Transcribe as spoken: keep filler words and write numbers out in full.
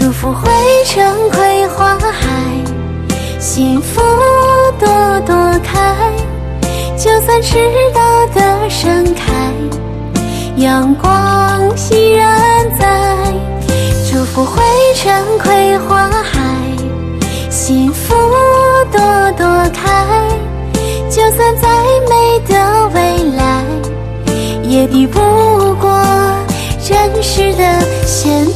祝福汇成葵花海，幸福朵朵开。就算迟到的盛开，阳光依然在。祝福汇成葵花海，幸福朵朵开。就算再美的未来，也抵不过真实的现